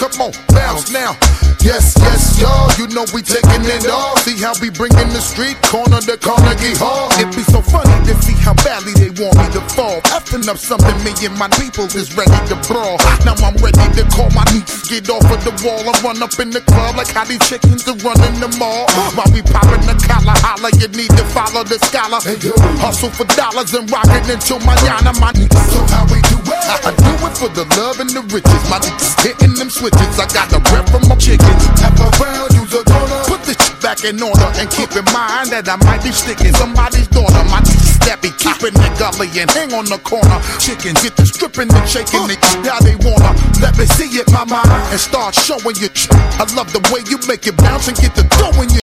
come on, bounce now. Yes, yes, y'all, you know we taking it all. See how we bringing the street corner to Carnegie Hall. It be so funny to see how badly they want me to fall. Effing up something me and my people is ready to brawl. Now I'm ready to call my nieces, get off of the wall and run up in the club like how these chickens are running the mall. While we popping the collar, holla, you need to follow the scholar. Hustle for dollars and rockin' until mañana, my niggas. So how we do it? I do it for the love and the riches. My niggas hitting them switches. I got the rep from my chickens. Half around, you's a donor. Put this shit back in order and keep in mind that I might be sticking somebody's daughter. My niggas that be keeping the gully and hang on the corner. Chickens get the stripping and shaking it how they wanna. Let me see it, mama, and start showing you. I love the way you make it bounce and get the dough in you.